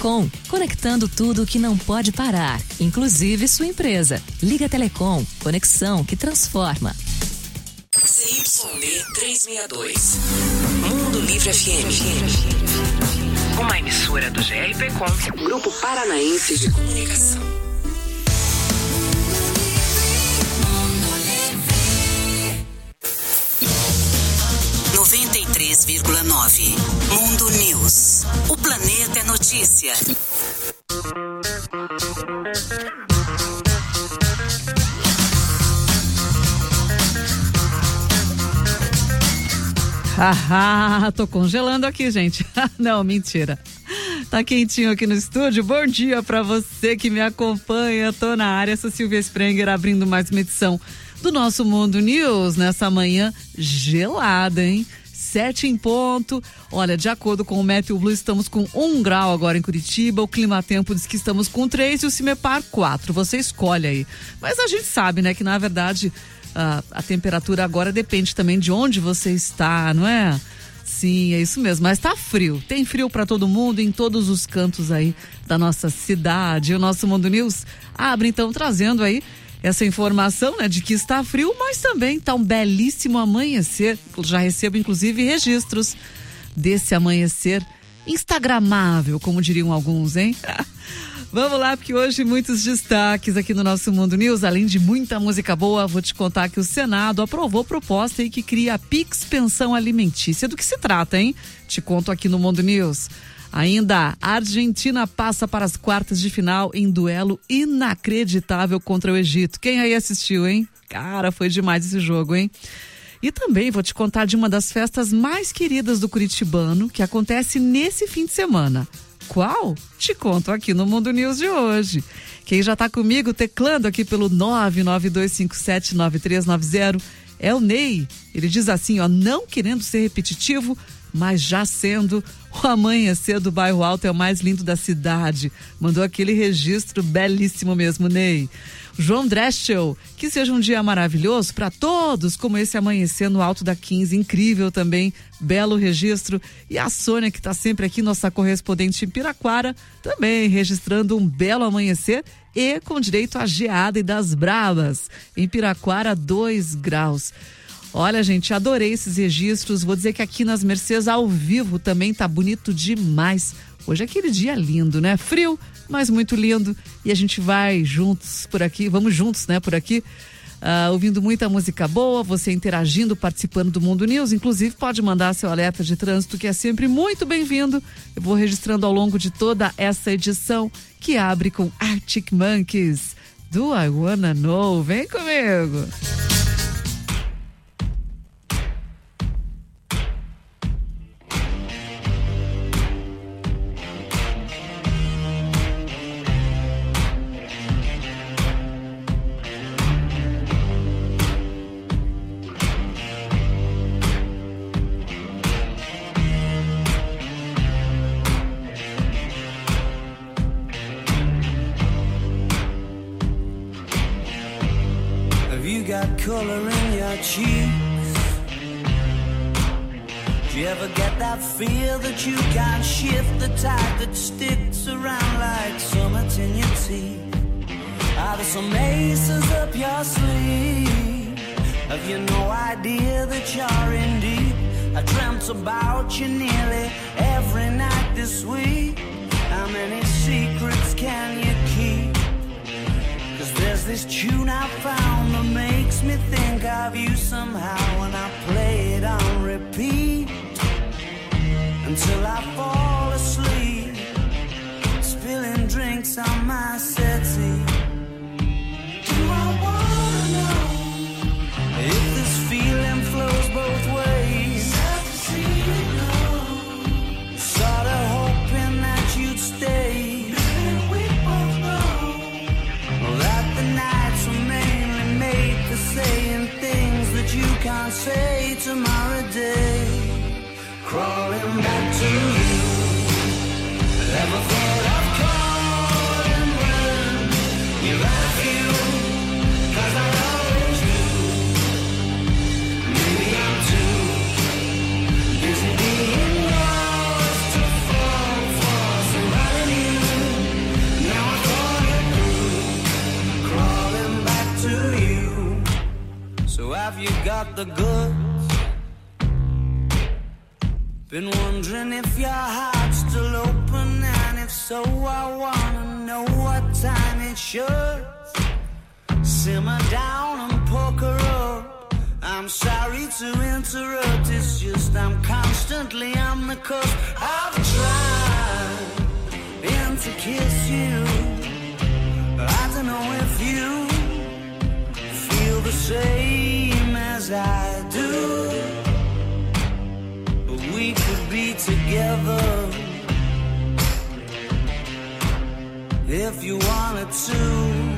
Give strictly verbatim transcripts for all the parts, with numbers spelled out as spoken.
Telecom, conectando tudo que não pode parar, inclusive sua empresa. Liga Telecom, conexão que transforma. C Y B trezentos e sessenta e dois, Mundo Livre F M. Uma emissora do G R P Com, Grupo Paranaense de Comunicação. noventa e três vírgula nove Mundo News. O planeta é notícia. Haha, tô congelando aqui, gente. Não, mentira. Tá quentinho aqui no estúdio. Bom dia pra você que me acompanha. Tô na área, sou Silvia Sprenger, abrindo mais uma edição do nosso Mundo News nessa manhã gelada, hein? Sete em ponto. Olha, de acordo com o Meteo Blue, estamos com um grau agora em Curitiba. O Climatempo diz que estamos com três e o Cimepar quatro. Você escolhe aí. Mas a gente sabe, né, que na verdade a, a temperatura agora depende também de onde você está, não é? Sim, é isso mesmo. Mas tá frio. Tem frio para todo mundo em todos os cantos aí da nossa cidade. O nosso Mundo News abre então trazendo aí essa informação, né, de que está frio, mas também está um belíssimo amanhecer. Já recebo, inclusive, registros desse amanhecer instagramável, como diriam alguns, hein? Vamos lá, porque hoje muitos destaques aqui no nosso Mundo News. Além de muita música boa, vou te contar que o Senado aprovou proposta aí que cria a Pix Pensão Alimentícia. Do que se trata, hein? Te conto aqui no Mundo News. Ainda, a Argentina passa para as quartas de final em duelo inacreditável contra o Egito. Quem aí assistiu, hein? Cara, foi demais esse jogo, hein? E também vou te contar de uma das festas mais queridas do curitibano, que acontece nesse fim de semana. Qual? Te conto aqui no Mundo News de hoje. Quem já tá comigo teclando aqui pelo nove nove dois cinco sete nove três nove zero é o Ney. Ele diz assim, ó, não querendo ser repetitivo, mas já sendo, o amanhecer do Bairro Alto é o mais lindo da cidade. Mandou aquele registro belíssimo mesmo, Ney. João Dreschel, que seja um dia maravilhoso para todos, como esse amanhecer no Alto da quinze, incrível também, belo registro. E a Sônia, que está sempre aqui, nossa correspondente em Piraquara, também registrando um belo amanhecer e com direito à geada e das bravas. Em Piraquara, dois graus. Olha, gente, adorei esses registros. Vou dizer que aqui nas Mercês, ao vivo, também tá bonito demais. Hoje é aquele dia lindo, né? Frio, mas muito lindo. E a gente vai juntos por aqui, vamos juntos, né, por aqui, uh, ouvindo muita música boa, você interagindo, participando do Mundo News. Inclusive, pode mandar seu alerta de trânsito, que é sempre muito bem-vindo. Eu vou registrando ao longo de toda essa edição, que abre com Arctic Monkeys, do I Wanna Know. Vem comigo! Color in your cheeks. Do you ever get that feel that you can't shift, the tide that sticks around like summits in your teeth? Are there some aces up your sleeve? Have you no idea that you're in deep? I dreamt about you nearly every night this week. How many secrets can you keep? There's this tune I found that makes me think of you somehow, and I play it on repeat until I fall asleep, spilling drinks on my settee. Do I wanna know if this feeling flows both ways? Sad to see you go. Sorta hoping that you'd stay. Saying things that you can't say tomorrow day. Crawling back to you. the goods. Been wondering if your heart's still open, and if so, I wanna know what time it should. Simmer down and poker up. I'm sorry to interrupt, it's just I'm constantly on the cusp. I've tried and to kiss you. I don't know if you feel the same as I do, but we could be together if you wanted to.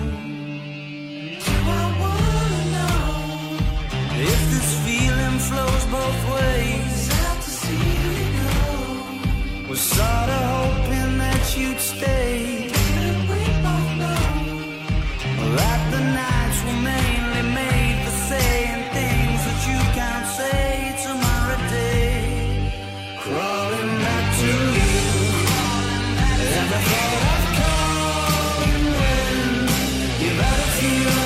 If this feeling flows both ways, out to see you go. Was sorta hoping that you'd stay. And we both know that the nights were mainly made for saying things that you can't say tomorrow day. Crawling back to you. Ever thought of calling when you've had a few?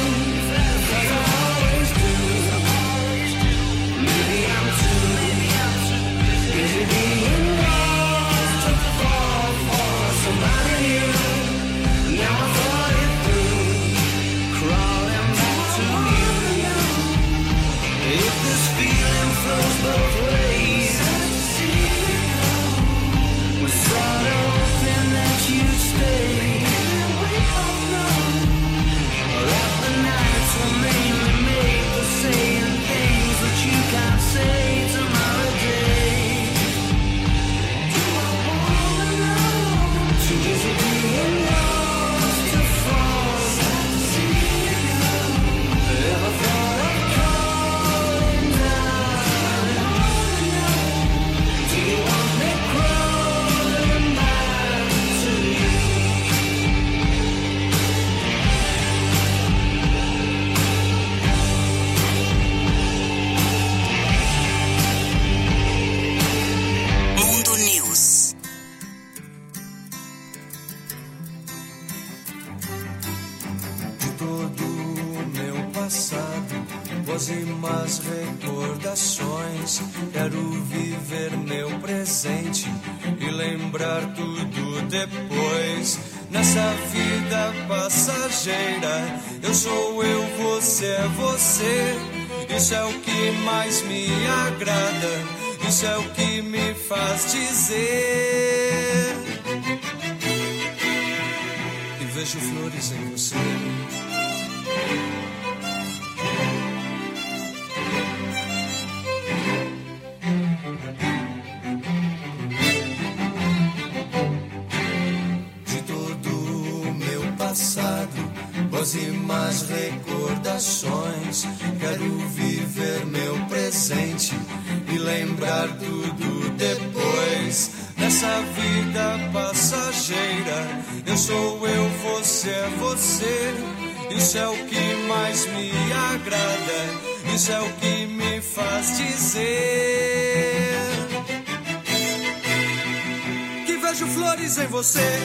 Recordações, quero viver meu presente e lembrar tudo depois. Nessa vida passageira, eu sou eu, você é você. Isso é o que mais me agrada, isso é o que me faz dizer. E vejo flores em você. Boas e más recordações, quero viver meu presente e lembrar tudo depois. Nessa vida passageira, eu sou eu, você é você. Isso é o que mais me agrada, isso é o que me faz dizer que vejo flores em você.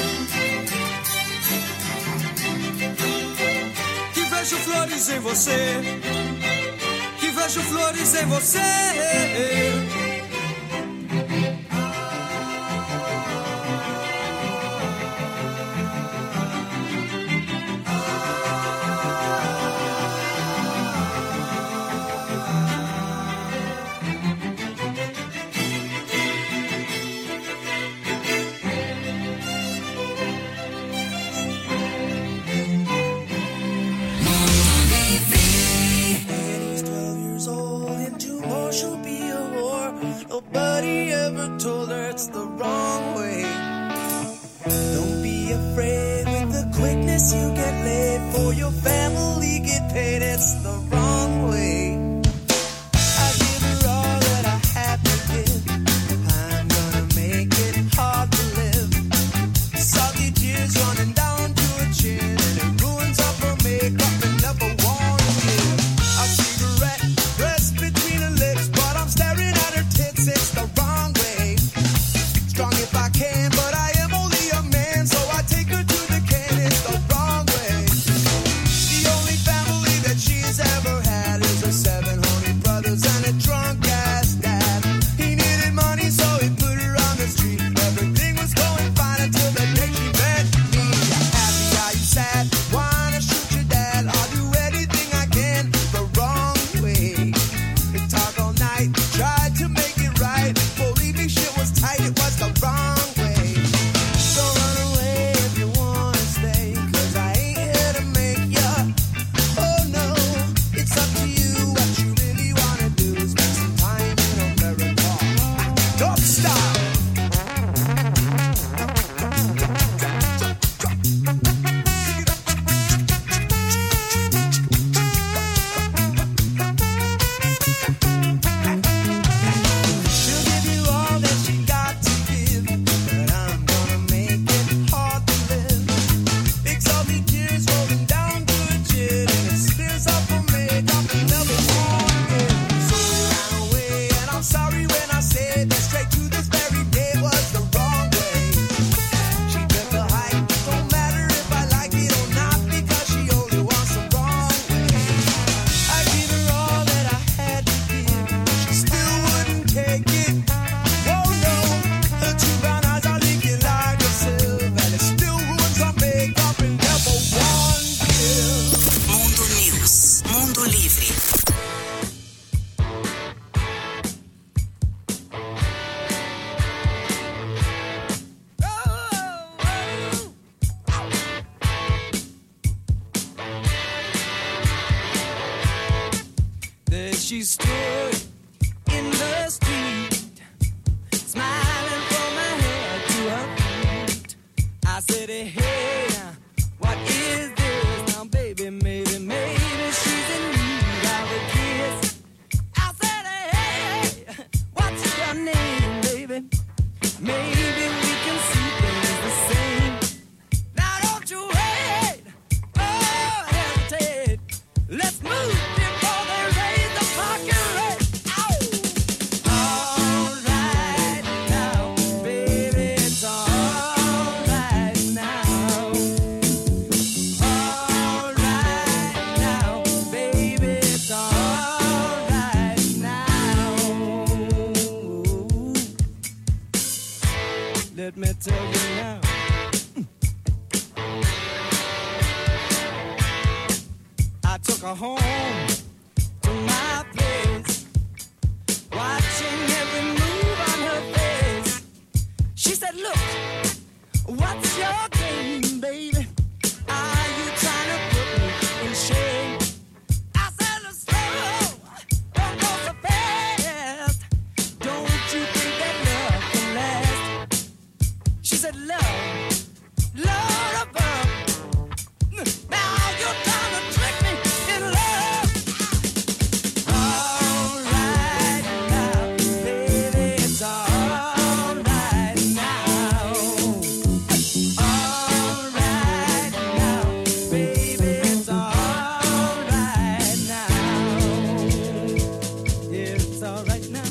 Vejo flores em você, que vejo flores em você. Nobody ever told her it's the wrong way. Don't be afraid with the quickness you get laid. For your family get paid, it's the wrong way. I give her all that I have to give. I'm gonna make it hard to live. Salty tears running down to her chin, and it ruins up her makeup and never wanna give. A cigarette pressed between her lips, but I'm staring at her tits. It's the wrong way. Strong if I can, but I am only a man, so I take her to the can. It's the wrong way. The only family that she's ever She stood in the street, smiling from her head to her feet. I said, hey, what is this? Now, baby, maybe, maybe she's in need of a kiss. I said, hey, what's your name, baby? Maybe we can see things the same. Now, don't you wait, oh, hesitate. Let's move before they raise the parking rate. All right now, baby, it's all right now. All right now, baby, it's all right now. Let me tell you now. I took her home to my place, watching every move on her face. She said, look, what's your game, baby? Are you trying to put me in shame? I said, look, slow, don't go so fast. Don't you think that love can last? She said, love, love above. Now you're trying to trick me in love. All right now, baby, it's all right now. All right now, baby, it's all right now. Yeah, it's all right now.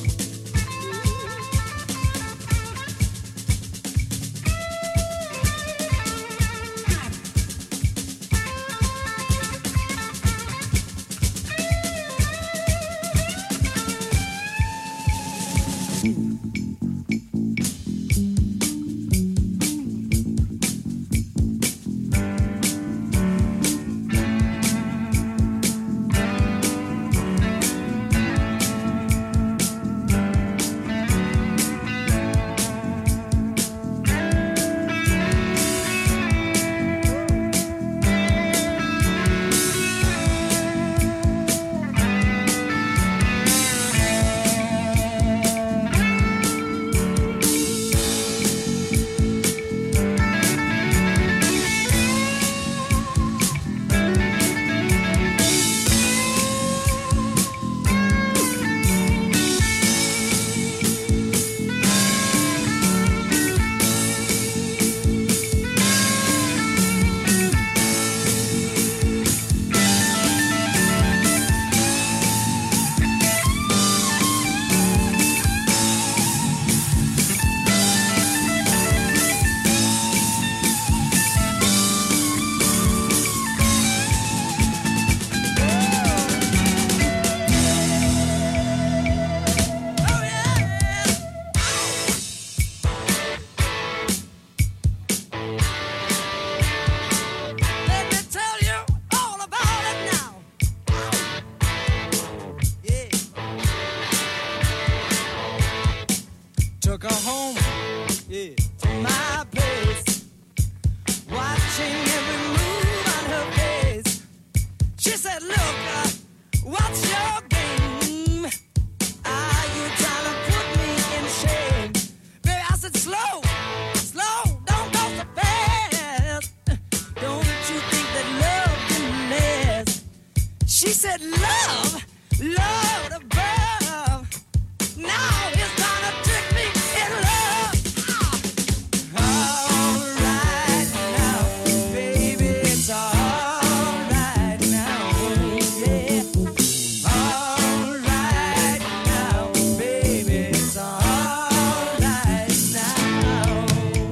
Let me tell you all about it now. Yeah. Took her home, yeah, to my place, watching every move on her face. She said, look, uh, what's your game? Are you trying to put me in shame? Baby, I said, slow, slow, don't go so fast. Don't you think that love can last? She said, love, love above. Now it's gonna trick me in love. All right now, baby, it's all right now. Yeah. All right now, baby, it's all right now.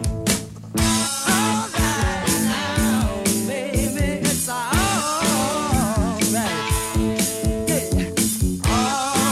All right now, baby, it's all right. Yeah. All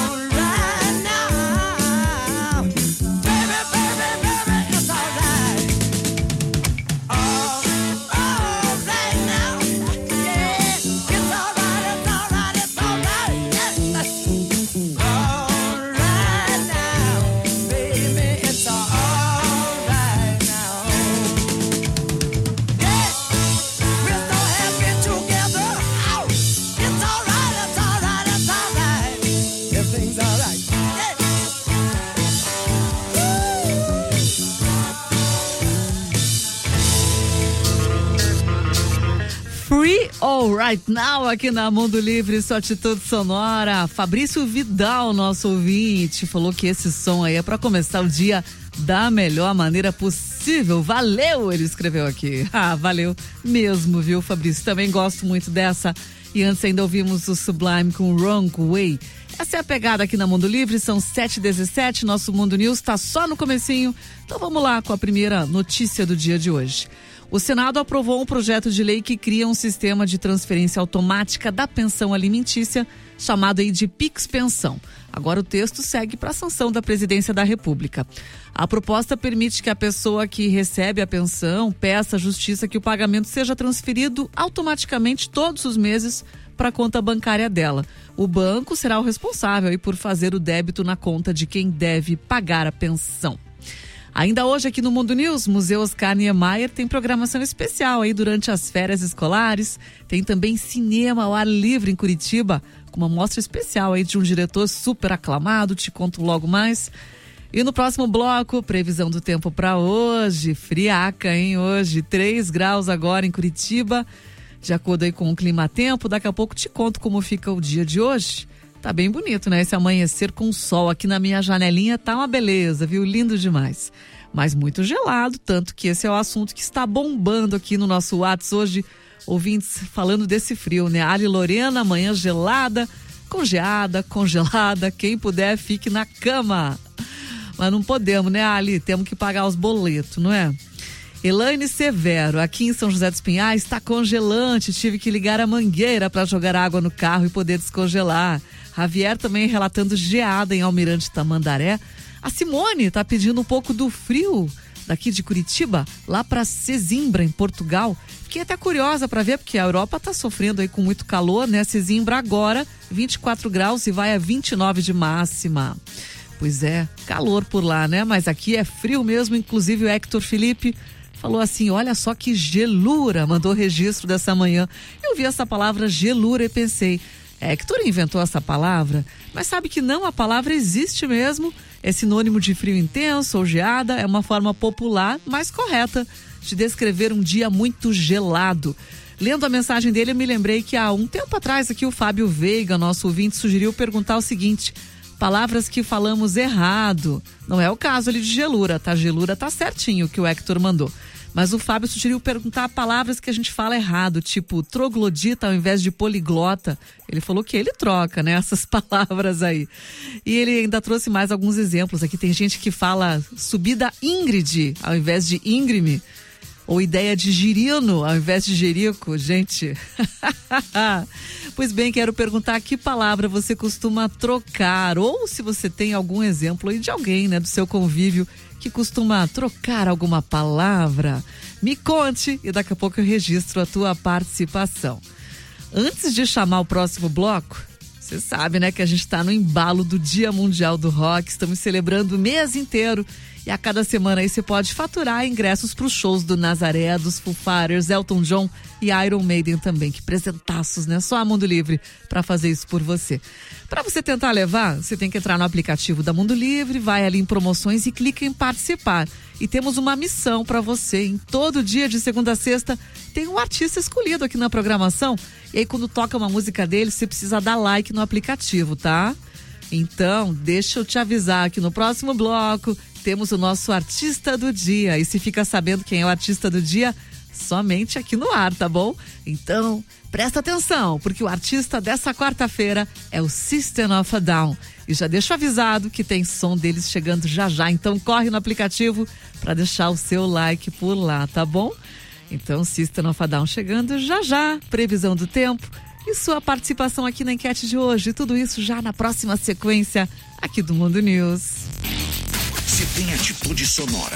Free All Right Now aqui na Mundo Livre, sua atitude sonora. Fabrício Vidal, nosso ouvinte, falou que esse som aí é para começar o dia da melhor maneira possível. Valeu, ele escreveu aqui. Ah, valeu mesmo, viu, Fabrício? Também gosto muito dessa. E antes ainda ouvimos o Sublime com Wrong Way. Essa é a pegada aqui na Mundo Livre, são sete e dezessete, nosso Mundo News está só no comecinho. Então vamos lá com a primeira notícia do dia de hoje. O Senado aprovou um projeto de lei que cria um sistema de transferência automática da pensão alimentícia, chamado aí de Pix Pensão. Agora o texto segue para a sanção da Presidência da República. A proposta permite que a pessoa que recebe a pensão peça à Justiça que o pagamento seja transferido automaticamente todos os meses para a conta bancária dela. O banco será o responsável aí por fazer o débito na conta de quem deve pagar a pensão. Ainda hoje aqui no Mundo News, Museu Oscar Niemeyer tem programação especial aí durante as férias escolares. Tem também cinema ao ar livre em Curitiba, com uma mostra especial aí de um diretor super aclamado, te conto logo mais. E no próximo bloco, previsão do tempo para hoje, friaca, hein, hoje, três graus agora em Curitiba, de acordo aí com o clima-tempo. Daqui a pouco te conto como fica o dia de hoje. Tá bem bonito, né? Esse amanhecer com sol aqui na minha janelinha tá uma beleza, viu? Lindo demais. Mas muito gelado, tanto que esse é o assunto que está bombando aqui no nosso WhatsApp hoje. Ouvintes falando desse frio, né? Ali Lorena, amanhã gelada, congeada, congelada. Quem puder, fique na cama. Mas não podemos, né, Ali? Temos que pagar os boletos, não é? Elaine Severo, aqui em São José dos Pinhais, está congelante. Tive que ligar a mangueira para jogar água no carro e poder descongelar. Javier também relatando geada em Almirante Tamandaré. A Simone está pedindo um pouco do frio daqui de Curitiba, lá para Sesimbra, em Portugal. Fiquei até curiosa para ver, porque a Europa está sofrendo aí com muito calor, né? Sesimbra agora, vinte e quatro graus e vai a vinte e nove de máxima. Pois é, calor por lá, né? Mas aqui é frio mesmo, inclusive o Hector Felipe falou assim, olha só que gelura, mandou registro dessa manhã. Eu vi essa palavra gelura e pensei, Hector inventou essa palavra, mas sabe que não, a palavra existe mesmo, é sinônimo de frio intenso ou geada, é uma forma popular, mais correta, de descrever um dia muito gelado. Lendo a mensagem dele, eu me lembrei que há um tempo atrás aqui o Fábio Veiga, nosso ouvinte, sugeriu perguntar o seguinte, palavras que falamos errado, não é o caso ali de gelura, tá? Gelura tá certinho o que o Hector mandou. Mas o Fábio sugeriu perguntar palavras que a gente fala errado, tipo troglodita ao invés de poliglota. Ele falou que ele troca, né, essas palavras aí. E ele ainda trouxe mais alguns exemplos. Aqui tem gente que fala subida íngreme ao invés de íngreme. Ou ideia de girino ao invés de jerico, gente. Pois bem, quero perguntar que palavra você costuma trocar. Ou se você tem algum exemplo aí de alguém, né, do seu convívio que costuma trocar alguma palavra, me conte e daqui a pouco eu registro a tua participação. Antes de chamar o próximo bloco, você sabe, né, que a gente está no embalo do Dia Mundial do Rock, estamos celebrando o mês inteiro e a cada semana aí você pode faturar ingressos para os shows do Nazaré, dos Foo Fighters, Elton John e Iron Maiden também, que presentaços, né? Só a Mundo Livre para fazer isso por você. Para você tentar levar, você tem que entrar no aplicativo da Mundo Livre, vai ali em promoções e clica em participar. E temos uma missão para você, em todo dia de segunda a sexta, tem um artista escolhido aqui na programação, e aí quando toca uma música dele, você precisa dar like no aplicativo, tá? Então, deixa eu te avisar que no próximo bloco temos o nosso artista do dia. E se fica sabendo quem é o artista do dia, somente aqui no ar, tá bom? Então, presta atenção, porque o artista dessa quarta-feira é o System of a Down. E já deixo avisado que tem som deles chegando já já. Então, corre no aplicativo para deixar o seu like por lá, tá bom? Então, System of a Down chegando já já. Previsão do tempo e sua participação aqui na enquete de hoje. Tudo isso já na próxima sequência aqui do Mundo News. Se tem atitude sonora,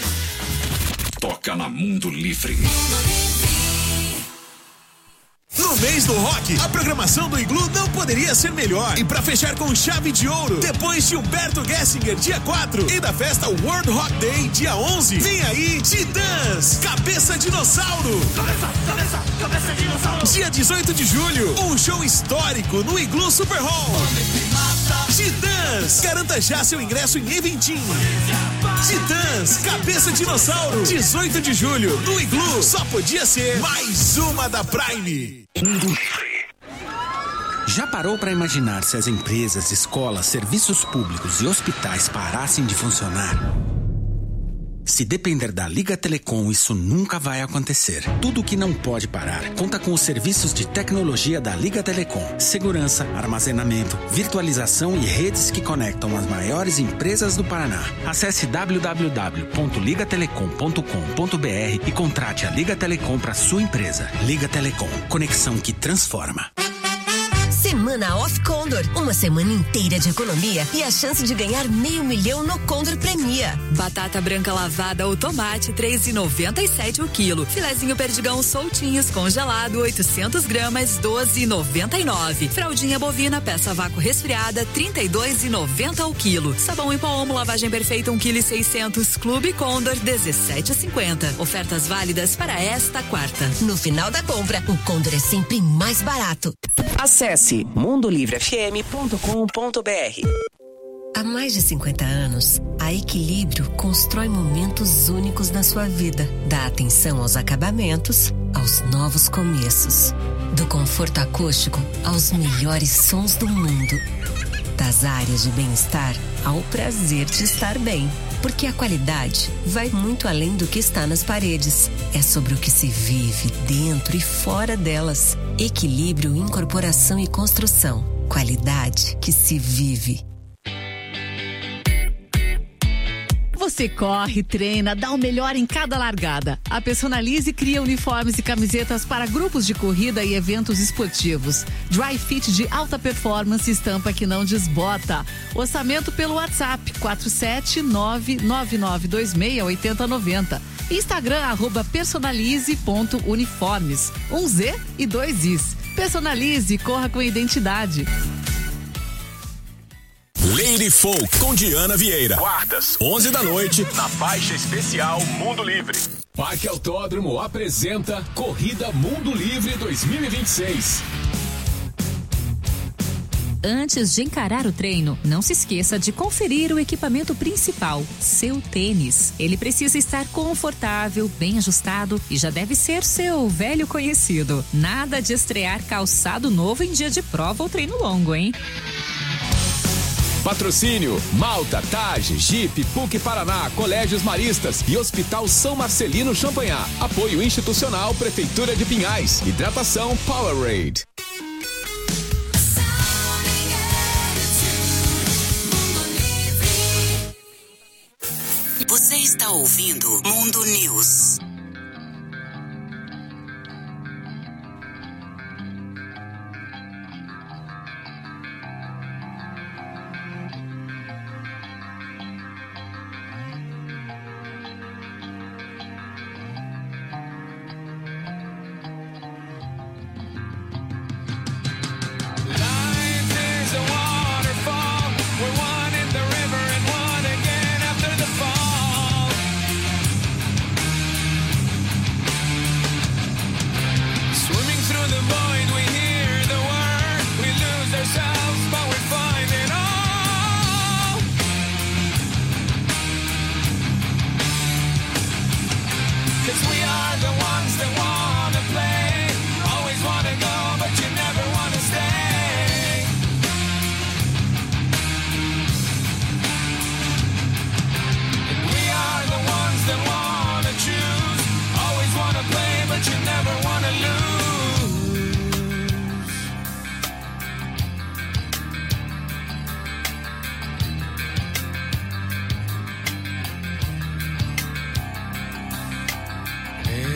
toca na Mundo Livre. No No mês do rock, a programação do Iglu não poderia ser melhor. E pra fechar com chave de ouro, depois de Humberto Gessinger, dia quatro, e da festa World Rock Day, dia onze, vem aí Titãs, Cabeça Dinossauro. Cabeça, cabeça, cabeça dinossauro. Dia dezoito de julho, um show histórico no Iglu Super Hall. Titãs, garanta já seu ingresso em Eventim. Titãs, Cabeça Dinossauro, dezoito de julho, no Iglu. Só podia ser mais uma da Prime. Já parou para imaginar se as empresas, escolas, serviços públicos e hospitais parassem de funcionar? Se depender da Liga Telecom, isso nunca vai acontecer. Tudo que não pode parar conta com os serviços de tecnologia da Liga Telecom. Segurança, armazenamento, virtualização e redes que conectam as maiores empresas do Paraná. Acesse w w w ponto liga telecom ponto com ponto b r e contrate a Liga Telecom para sua empresa. Liga Telecom, conexão que transforma. Semana Off Condor. Uma semana inteira de economia e a chance de ganhar meio milhão no Condor Premia. Batata branca lavada ou tomate, três reais e noventa e sete centavos o quilo. Filezinho perdigão soltinhos, congelado, oitocentos gramas, doze reais e noventa e nove centavos. Fraldinha bovina, peça vácuo resfriada, trinta e dois reais e noventa centavos o quilo. Sabão em pó Omo, lavagem perfeita, um vírgula seiscentos quilos. Clube Condor, dezessete reais e cinquenta centavos. Ofertas válidas para esta quarta. No final da compra, o Condor é sempre mais barato. Acesse mundo livre f m ponto com ponto b r. Há mais de cinquenta anos, a Equilíbrio constrói momentos únicos na sua vida. Dá atenção aos acabamentos, aos novos começos. Do conforto acústico aos melhores sons do mundo. Das áreas de bem-estar ao prazer de estar bem. Porque a qualidade vai muito além do que está nas paredes. É sobre o que se vive dentro e fora delas. Equilíbrio, incorporação e construção. Qualidade que se vive. Você corre, treina, dá o melhor em cada largada. A Personalize cria uniformes e camisetas para grupos de corrida e eventos esportivos. Dry fit de alta performance, estampa que não desbota. Orçamento pelo WhatsApp quatro sete nove nove nove dois seis oito zero nove zero. Instagram arroba personalize ponto uniformes. Um Z e dois Is. Personalize, corra com identidade. Lady Folk com Diana Vieira. Quartas, onze da noite, na faixa especial Mundo Livre. Parque Autódromo apresenta Corrida Mundo Livre dois mil e vinte e seis. Antes de encarar o treino, não se esqueça de conferir o equipamento principal, seu tênis. Ele precisa estar confortável, bem ajustado e já deve ser seu velho conhecido. Nada de estrear calçado novo em dia de prova ou treino longo, hein? Patrocínio: Malta, Tage, Jeep, P U C Paraná, Colégios Maristas e Hospital São Marcelino Champagnat. Apoio institucional Prefeitura de Pinhais. Hidratação Powerade. Você está ouvindo Mundo News. Hey.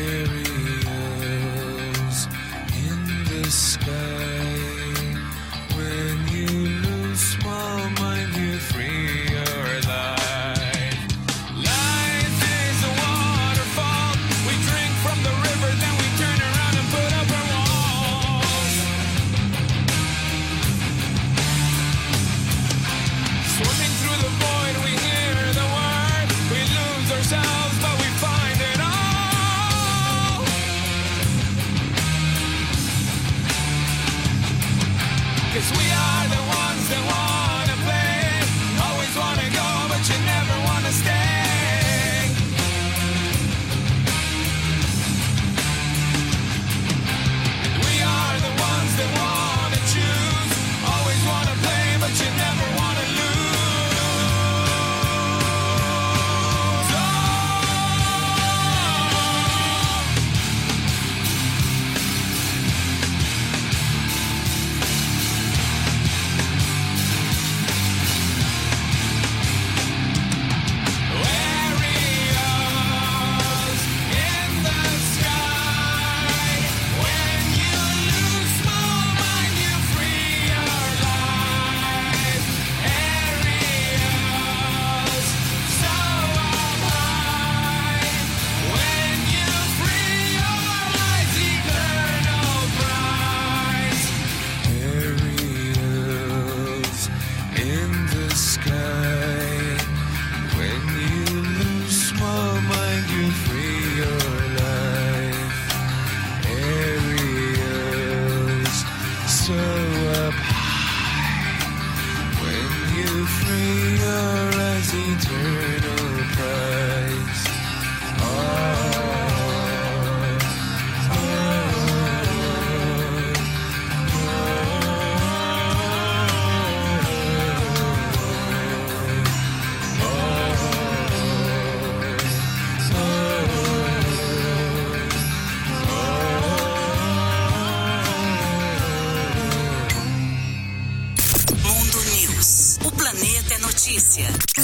Notícia.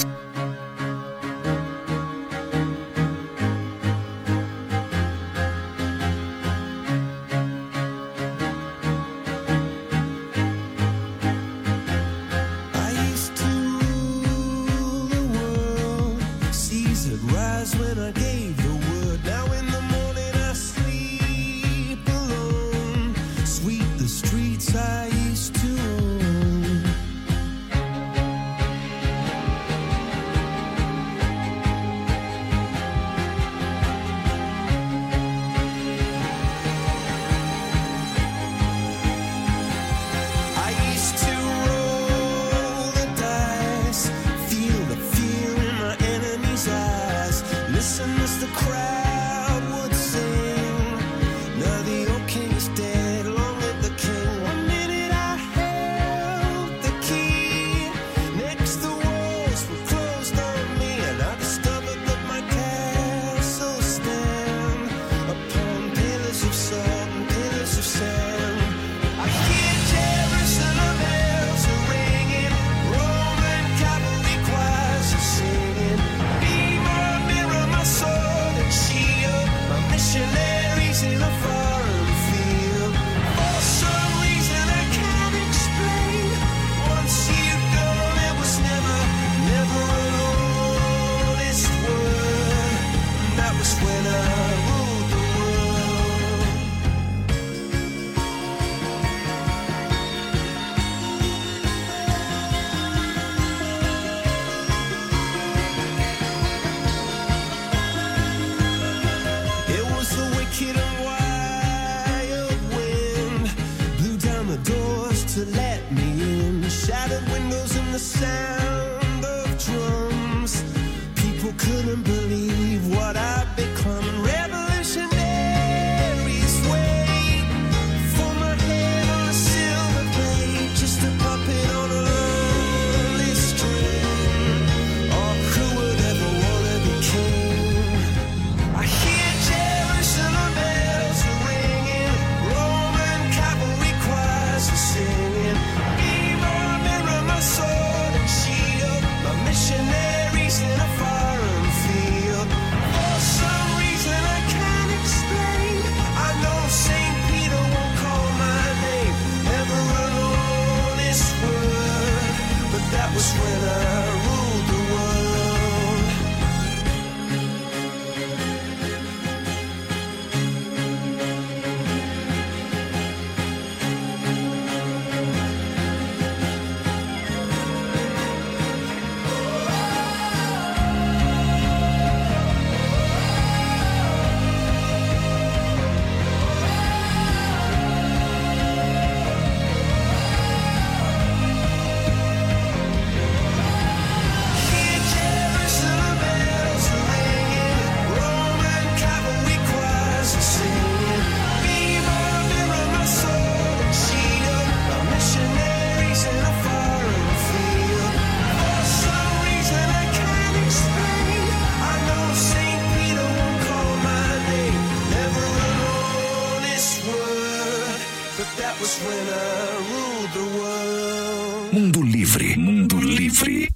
Mundo Livre, Mundo Livre.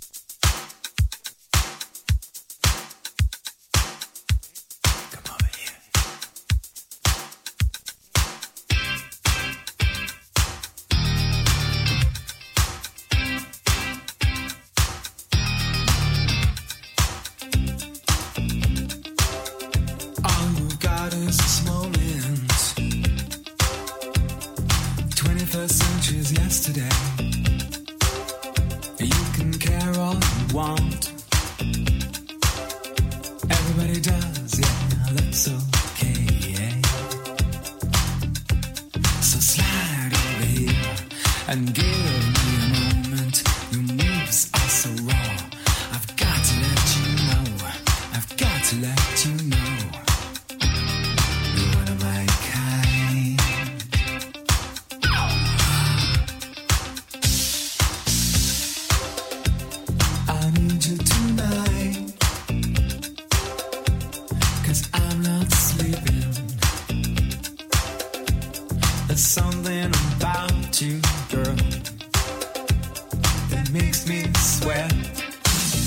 Something about you, girl, that makes me sweat.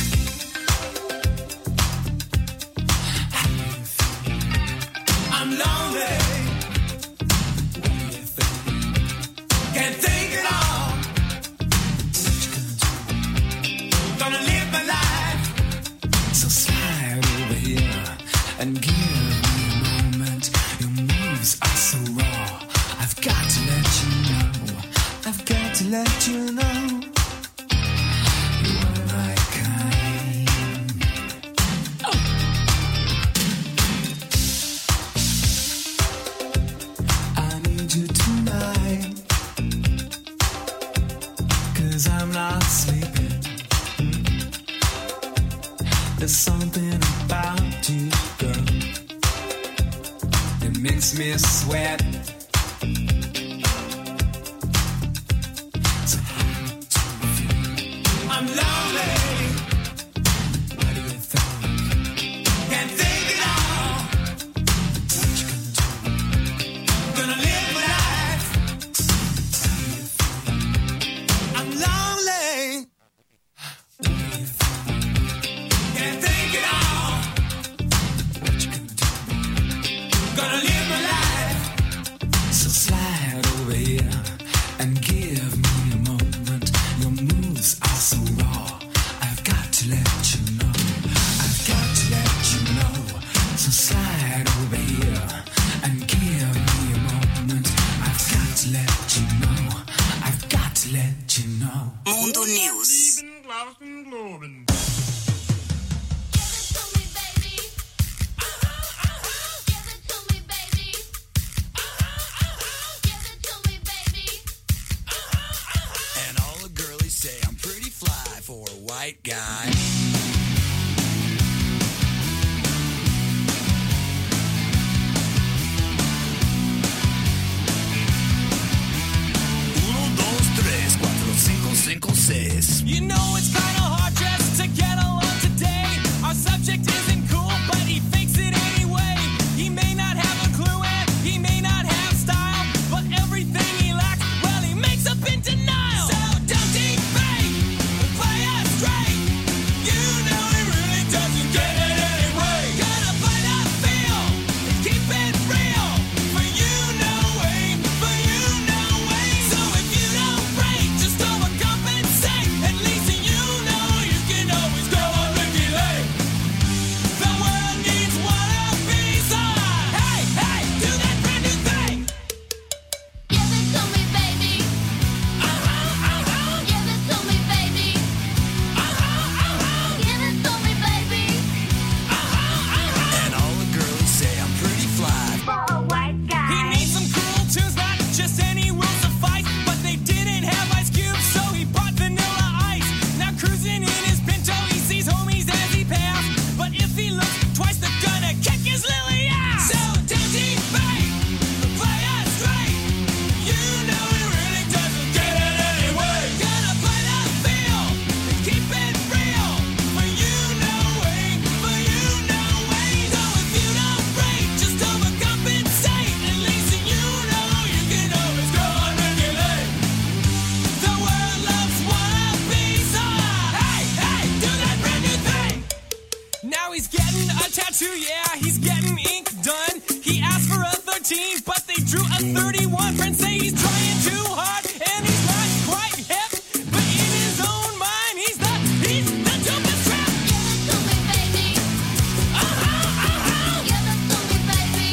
I'm lonely. Can't think at all. Gonna live my life. So slide over here and give me a moment. Your moves are so raw. I've got to let you know. I've got to let you know. You are my kind. Oh. I need you tonight. Cause I'm not sleeping. There's something about you, girl. It makes me sweat. So I'm lonely. What do you think? Can't think at all. What you gonna do? Gonna live my life. I'm lonely. Can't think at all. What you gonna do? Gonna live my life. So slide over here and give me a moment. Your moves are so raw. I've got to let you know. I've got to let you know. So slide over here and give me a moment. I've got to let you know. I've got to let you know. Mundo News. And all the girlies say I'm pretty fly for a white guy. Uno, dos, tres, cuatro, cinco, cinco, seis. You know it's kinda hard just to get along today. Our subject isn't cool, but he fakes it anyway. He may not have a clue and he may not have style, but everything he lacks, well, he makes up in denial. So don't defame, play us straight. You know he really doesn't get it anyway. Gotta find a feel and keep it real. For you no way, for you no way. So if you don't break, just overcompensate. At least you know you can always go on Ricky Lake. The world needs one of these. Hey, hey, do that brand new thing. Give it to me, baby. Uh-huh, uh-huh, Give it to me, baby. uh-huh, uh-huh, Give it to me, baby. uh-huh, uh-huh. And all the girls say I'm pretty fly. For a white He guy. needs some cool tunes, not just any will suffice. But they didn't have Ice Cube, so he bought Vanilla Ice. Now cruising in his Pinto, he sees homies as he passed. But if he looks twice, they're gonna kick his lily ass. So don't defame, play us straight. You know he really doesn't get it anyway. Gotta play the feel and keep it real. For you no way, for you no way. So if you don't break, just overcompensate. At least you know you can always go on regulate. The world loves wannabes. Hey, hey, do that brand new thing. Now he's getting a tattoo, yeah, he's getting ink done. He asked for a thirteen, but they drew a thirty-one. Friends say he's trying too hard, and he's not quite hip. But in his own mind, he's the, he's the dopest trap. Give it to me, baby. Uh-huh, uh-huh, Give it to me, baby.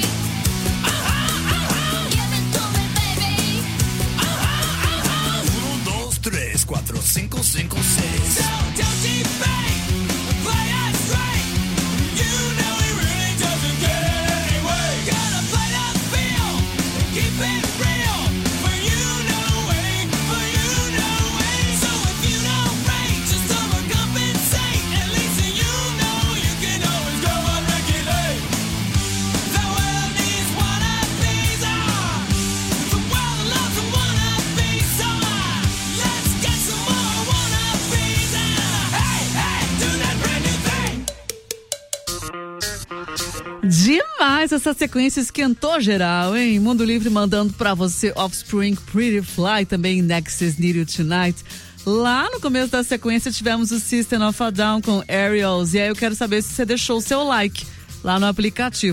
uh-huh, uh-huh, Give it to me, baby. uh-huh, uh-huh. Uno, dos, tres, cuatro, cinco, cinco, seis. So don't defame, play us straight. You know he really doesn't get it anyway. Gotta play the feel and keep it real. For you no way, for you no way. So if you don't break, just overcompensate. At least you know you can always go on regulate. The world needs one of these. Ah, the world loves one of these. So ah, let's get some more one of these. Ah, hey, hey, do that brand new thing. Demais, essa sequência esquentou geral, hein? Mundo Livre mandando pra você Offspring, Pretty Fly, também Nexus, Need You Tonight. Lá no começo da sequência tivemos o System of a Down com Aerials. E aí eu quero saber se você deixou o seu like lá no aplicativo.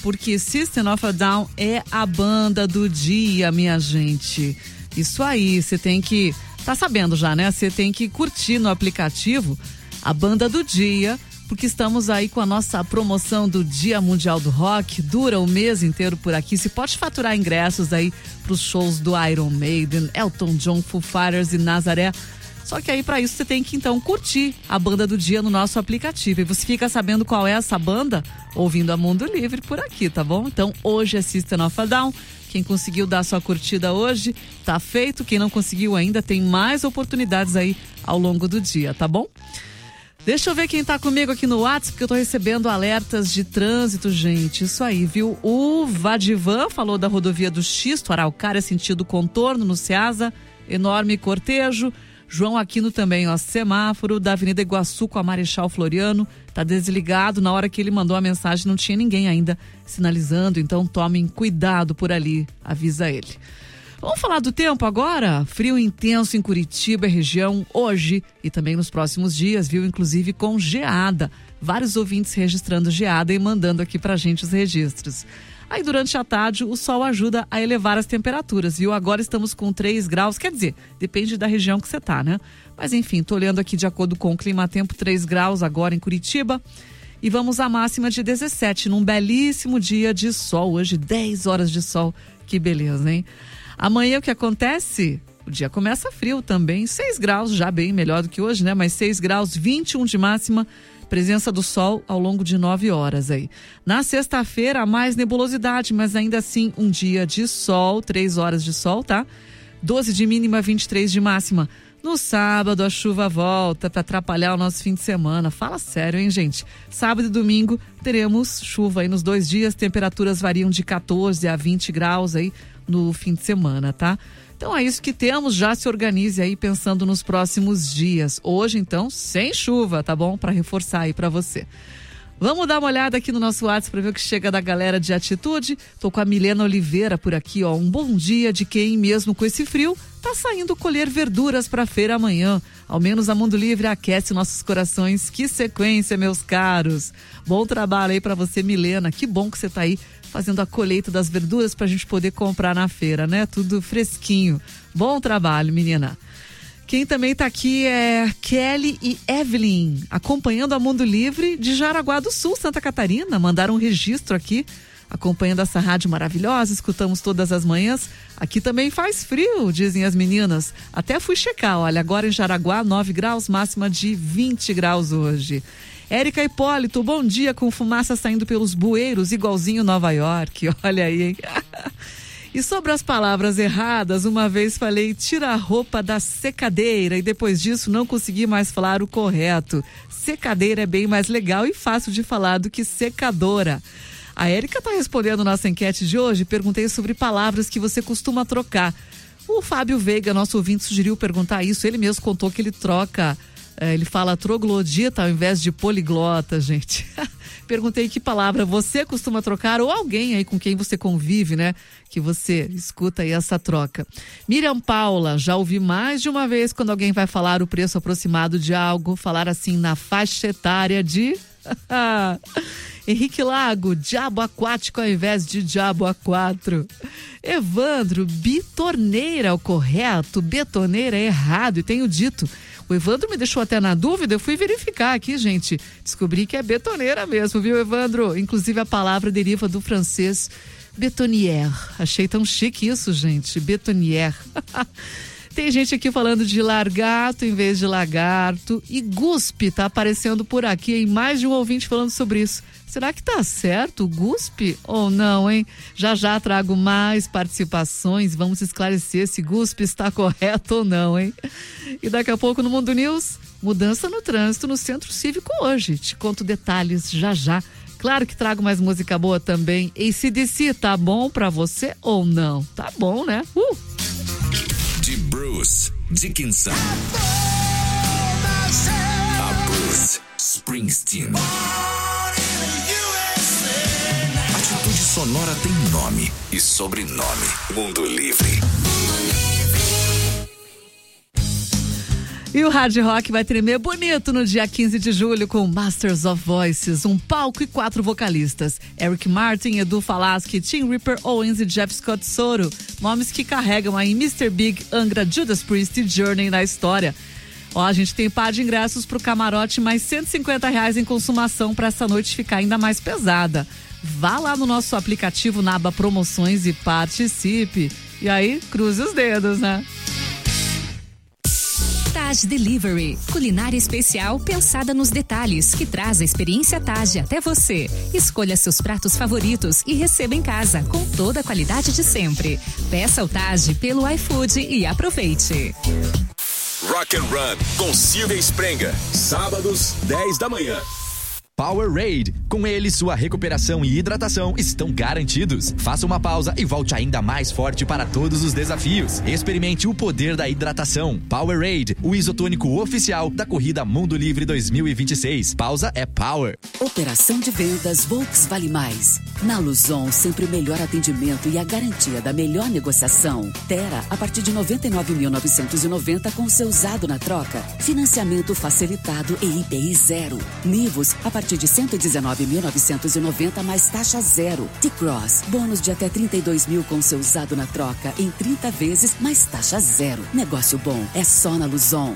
porque System of a Down é a banda do dia, minha gente. Isso aí, você tem que... Tá sabendo já, né? Você tem que curtir no aplicativo a banda do dia, porque estamos aí com a nossa promoção do Dia Mundial do Rock. Dura o mês inteiro por aqui. Você pode faturar ingressos aí pros shows do Iron Maiden, Elton John, Foo Fighters e Nazaré. Só que aí para isso você tem que então curtir a banda do dia no nosso aplicativo. E você fica sabendo qual é essa banda ouvindo a Mundo Livre por aqui, tá bom? Então hoje é System of a Down. Quem conseguiu dar sua curtida hoje, tá feito. Quem não conseguiu ainda, tem mais oportunidades aí ao longo do dia, tá bom? Deixa eu ver quem tá comigo aqui no WhatsApp, porque eu tô recebendo alertas de trânsito, gente. Isso aí, viu? O Vadivan falou da rodovia do Xisto, Araucária, sentido contorno, no Ceasa. Enorme cortejo. João Aquino também, ó, semáforo da Avenida Iguaçu com a Marechal Floriano, tá desligado. Na hora que ele mandou a mensagem não tinha ninguém ainda sinalizando, então tomem cuidado por ali, avisa ele. Vamos falar do tempo agora? Frio intenso em Curitiba, região, hoje e também nos próximos dias, viu? Inclusive com geada. Vários ouvintes registrando geada e mandando aqui pra gente os registros. Aí durante a tarde o sol ajuda a elevar as temperaturas, viu? Agora estamos com três graus, quer dizer, depende da região que você tá, né? Mas enfim, tô olhando aqui de acordo com o clima-tempo, três graus agora em Curitiba. E vamos à máxima de dezessete, num belíssimo dia de sol, hoje dez horas de sol, que beleza, hein? Amanhã o que acontece? O dia começa frio também, seis graus, já bem melhor do que hoje, né? Mas seis graus, vinte e um de máxima. Presença do sol ao longo de nove horas aí. Na sexta-feira, mais nebulosidade, mas ainda assim um dia de sol, três horas de sol, tá? doze de mínima, vinte e três de máxima. No sábado, a chuva volta para atrapalhar o nosso fim de semana. Fala sério, hein, gente? Sábado e domingo teremos chuva aí nos dois dias. Temperaturas variam de quatorze a vinte graus aí no fim de semana, tá? Então é isso que temos, já se organize aí pensando nos próximos dias. Hoje, então, sem chuva, tá bom? Para reforçar aí para você. Vamos dar uma olhada aqui no nosso WhatsApp para ver o que chega da galera de Atitude. Tô com a Milena Oliveira por aqui, ó. Um bom dia de quem, mesmo com esse frio, tá saindo colher verduras para feira amanhã. Ao menos a Mundo Livre aquece nossos corações. Que sequência, meus caros. Bom trabalho aí para você, Milena. Que bom que você tá aí fazendo a colheita das verduras pra gente poder comprar na feira, né? Tudo fresquinho. Bom trabalho, menina. Quem também tá aqui é Kelly e Evelyn, acompanhando a Mundo Livre de Jaraguá do Sul, Santa Catarina. Mandaram um registro aqui, acompanhando essa rádio maravilhosa, escutamos todas as manhãs. Aqui também faz frio, dizem as meninas. Até fui checar, olha, agora em Jaraguá, nove graus, máxima de vinte graus hoje. Érica Hipólito, bom dia, com fumaça saindo pelos bueiros, igualzinho Nova York. Olha aí, hein? E sobre as palavras erradas, uma vez falei tira a roupa da secadeira e depois disso não consegui mais falar o correto. Secadeira é bem mais legal e fácil de falar do que secadora. A Érica está respondendo nossa enquete de hoje, perguntei sobre palavras que você costuma trocar. O Fábio Veiga, nosso ouvinte, sugeriu perguntar isso, ele mesmo contou que ele troca... É, ele fala troglodita ao invés de poliglota, gente. Perguntei que palavra você costuma trocar ou alguém aí com quem você convive, né? Que você escuta aí essa troca. Miriam Paula, já ouvi mais de uma vez quando alguém vai falar o preço aproximado de algo, falar assim na faixa etária de... Henrique Lago, diabo aquático ao invés de diabo a quatro. Evandro, bitorneira é o correto, betoneira é errado e tenho dito... O Evandro me deixou até na dúvida, eu fui verificar aqui, gente. Descobri que é betoneira mesmo, viu, Evandro? Inclusive a palavra deriva do francês betonière. Achei tão chique isso, gente, betonière. Tem gente aqui falando de largato em vez de lagarto. E guspe tá aparecendo por aqui, em mais de um ouvinte falando sobre isso. Será que tá certo o guspe ou não, hein? Já já trago mais participações, vamos esclarecer se guspe está correto ou não, hein? E daqui a pouco no Mundo News, mudança no trânsito no Centro Cívico hoje. Te conto detalhes já já. Claro que trago mais música boa também. A C D C, tá bom pra você ou não? Tá bom, né? Uh! De Bruce Dickinson a Bruce Springsteen. Atitude Sonora tem nome e sobrenome. Mundo Livre. E o Hard Rock vai tremer bonito no dia quinze de julho com Masters of Voices, um palco e quatro vocalistas. Eric Martin, Edu Falaschi, Tim Ripper Owens e Jeff Scott Soto. Nomes que carregam aí mister Big, Angra, Judas Priest e Journey na história. Ó, a gente tem par de ingressos pro camarote, mais cento e cinquenta reais em consumação para essa noite ficar ainda mais pesada. Vá lá no nosso aplicativo na aba promoções e participe. E aí, cruze os dedos, né? Taj Delivery, culinária especial pensada nos detalhes, que traz a experiência Taj até você. Escolha seus pratos favoritos e receba em casa com toda a qualidade de sempre. Peça o Taj pelo iFood e aproveite. Rock and Run com Silvia Sprenga, sábados dez da manhã. Powerade. Com ele, sua recuperação e hidratação estão garantidos. Faça uma pausa e volte ainda mais forte para todos os desafios. Experimente o poder da hidratação. Powerade, o isotônico oficial da Corrida Mundo Livre dois mil e vinte e seis. Pausa é Power. Operação de vendas Volks Vale Mais. Na Luzon, sempre o melhor atendimento e a garantia da melhor negociação. Tera, a partir de noventa e nove mil novecentos e noventa com seu usado na troca. Financiamento facilitado e I P I zero. Nivus, a partir de cento e dezenove mil novecentos e noventa mais taxa zero. T-Cross, bônus de até trinta e dois mil com seu usado na troca em trinta vezes mais taxa zero. Negócio bom é só na Luzon.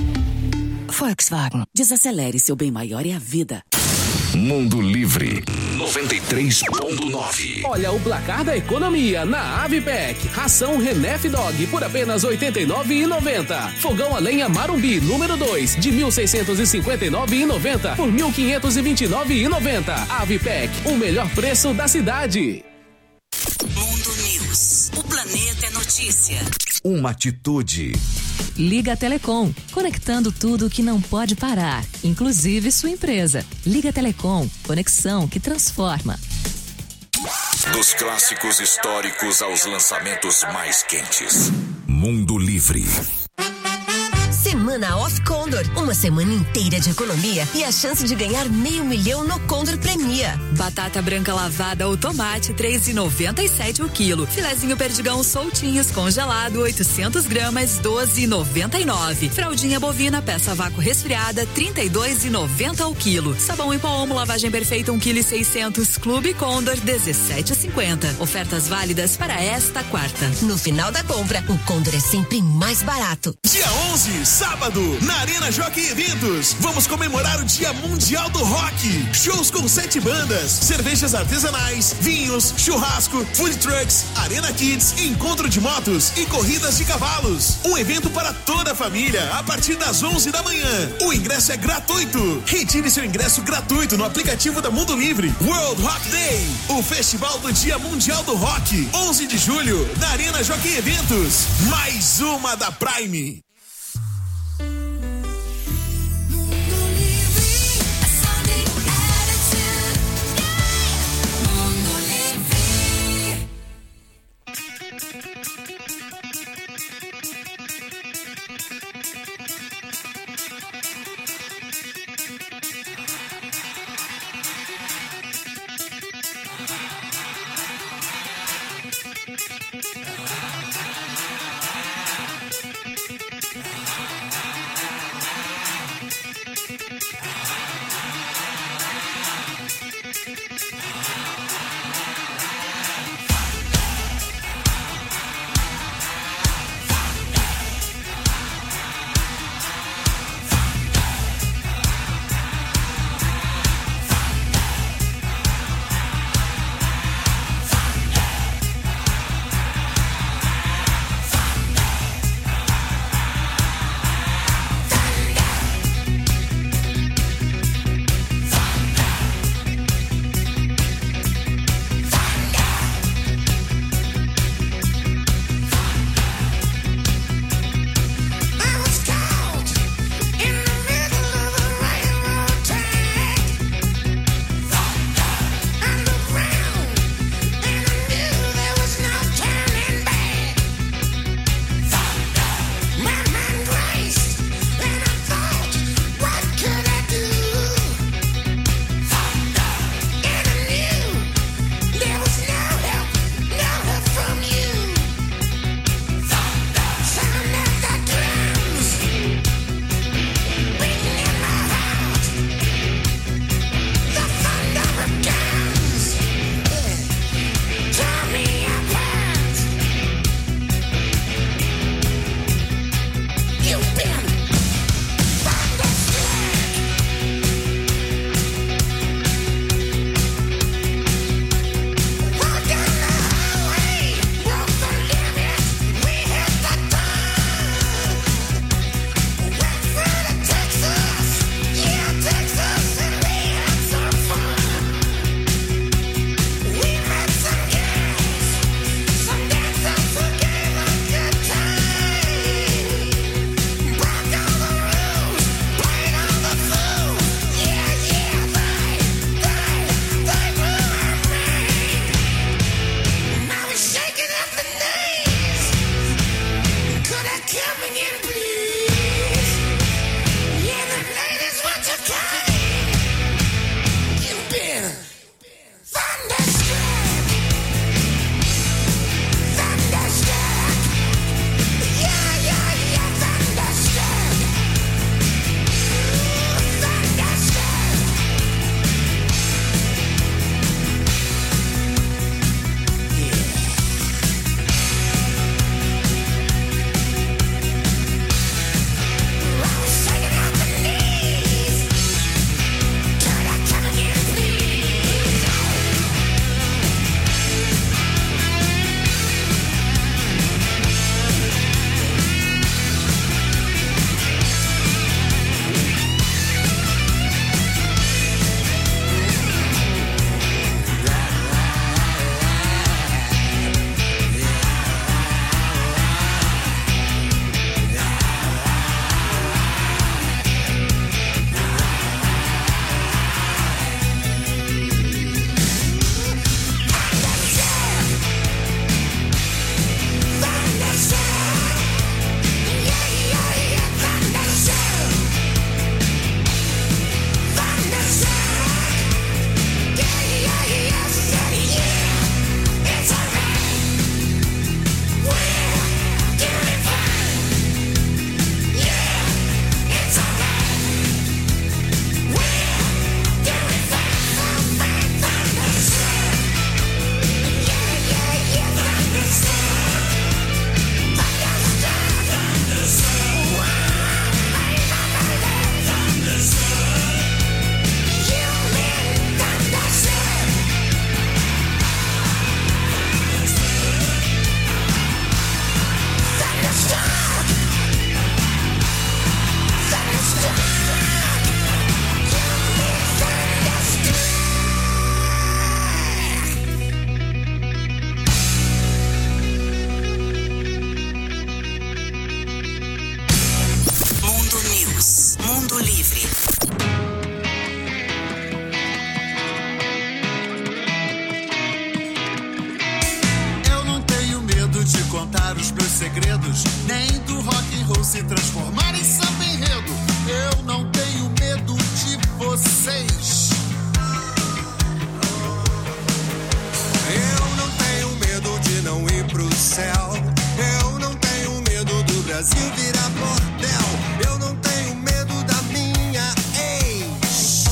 Volkswagen, desacelere, seu bem maior é a vida. Mundo Livre noventa e três ponto nove. Olha o placar da economia na Avipec. Ração Renef Dog por apenas oitenta e nove reais e noventa centavos. Fogão a lenha Marumbi número dois de mil seiscentos e cinquenta e nove reais e noventa centavos por mil quinhentos e vinte e nove reais e noventa centavos. Avipec, o melhor preço da cidade. Mundo News. O planeta é notícia. Uma atitude. Liga Telecom, conectando tudo que não pode parar, inclusive sua empresa. Liga Telecom, conexão que transforma. Dos clássicos históricos aos lançamentos mais quentes. Mundo Livre. Semana Off Condor. Uma semana inteira de economia e a chance de ganhar meio milhão no Condor Premia. Batata branca lavada ou tomate, três reais e noventa e sete centavos o quilo. Filezinho perdigão soltinhos congelado, oitocentas gramas, doze reais e noventa e nove centavos. Fraldinha bovina, peça vácuo resfriada, trinta e dois reais e noventa centavos o quilo. Sabão em pó Omo, lavagem perfeita, um vírgula seiscentos quilos. Clube Condor, dezessete reais e cinquenta centavos. Ofertas válidas para esta quarta. No final da compra, o Condor é sempre mais barato. Dia onze, sábado, na Arena Jockey Eventos. Vamos comemorar o Dia Mundial do Rock. Shows com sete bandas, cervejas artesanais, vinhos, churrasco, food trucks, Arena Kids, encontro de motos e corridas de cavalos. Um evento para toda a família a partir das onze da manhã. O ingresso é gratuito. Retire seu ingresso gratuito no aplicativo da Mundo Livre. World Rock Day, o festival do Dia Mundial do Rock. onze de julho, na Arena Jockey Eventos. Mais uma da Prime. meus segredos, nem do rock and roll se transformar em samba enredo. Eu não tenho medo de vocês. Eu não tenho medo de não ir pro céu. Eu não tenho medo do Brasil virar bordel. Eu não tenho medo da minha ex.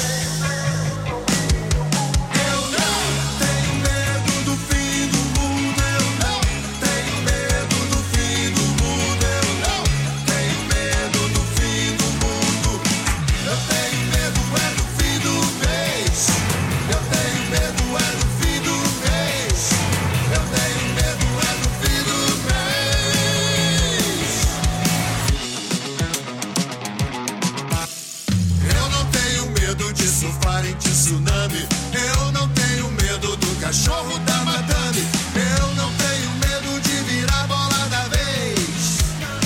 Eu não tenho medo do fim do mundo. Eu não tenho medo do fim do mundo. Eu não tenho medo do fim do mundo. Eu tenho medo é do fim do mês. Eu tenho medo é do fim do mês. Eu tenho medo é do fim do mês. Eu não tenho medo de surfar em tsunami. Eu não tenho medo do cachorro da madame. Eu não tenho medo de virar bola da vez.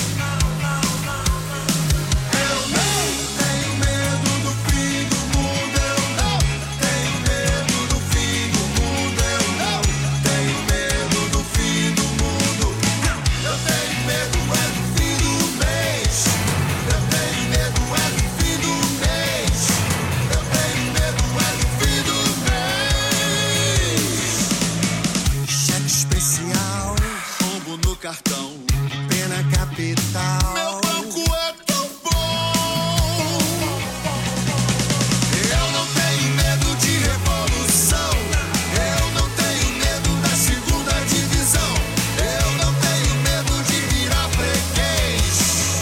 Eu não tenho medo do fim do mundo. Eu não tenho medo do fim do mundo. Eu não tenho medo do fim do mundo. Eu tenho medo é do fim do mês. Eu tenho medo é do fim do mês. Eu tenho medo é do fim do mês. Cheque especial, rombo no cartão, pena capital. Meu banco é tão bom. Eu não tenho medo de revolução. Eu não tenho medo da segunda divisão. Eu não tenho medo de virar freguês.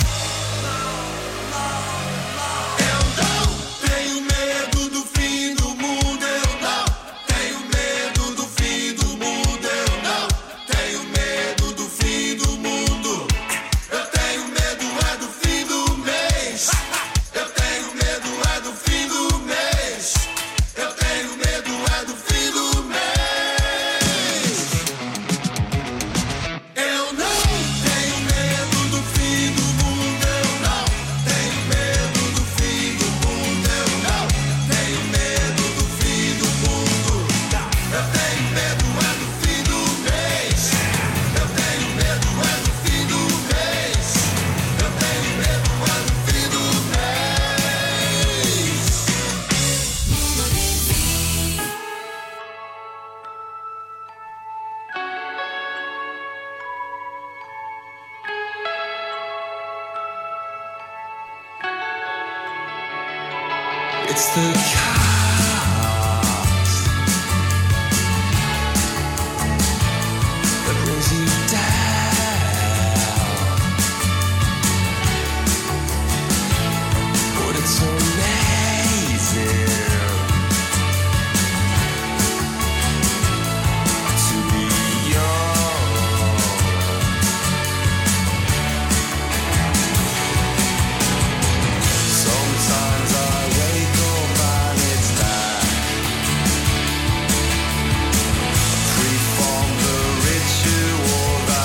Eu não tenho medo do fim do mundo. Eu não tenho medo do fim do mundo. Eu não tenho medo do fim do mundo. Eu tenho medo é do fim do mês. Eu tenho medo é do fim do mês. Eu tenho medo é do fim do mês. Eu não tenho medo do fim do mundo. Eu não tenho medo do fim do mundo. Eu não tenho medo do fim do mundo. Eu tenho medo é do fim do mês. Eu tenho medo é do fim do mês. Eu tenho medo é do fim do mês. It's the chaos that brings you down. But it's amazing to be young. Sometimes I wake up and it's dark. Free from the ritual that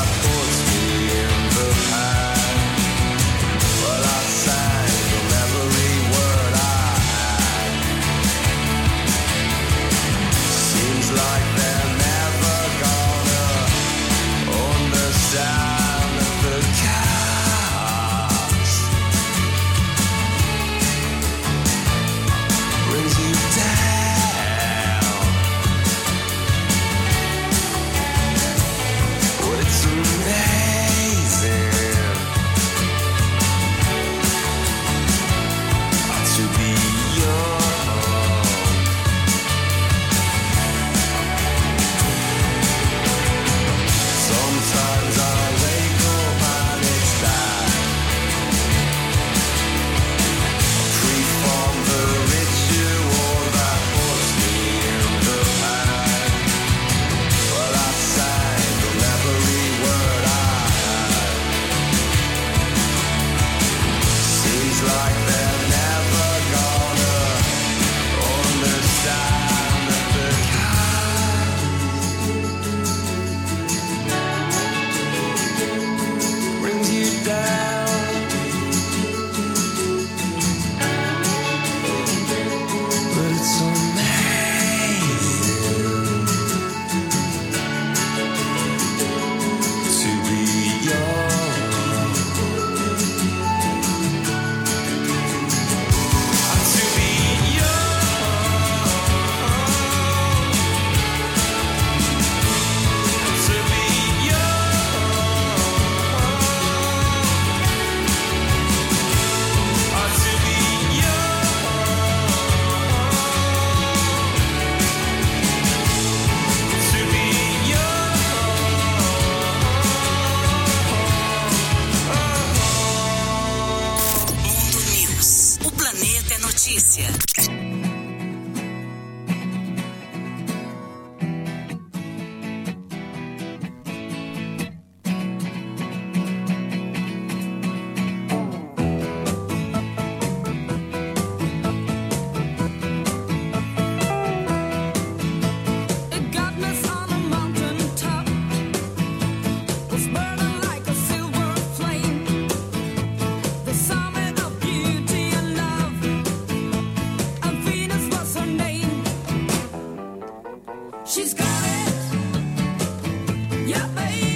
Yeah, baby.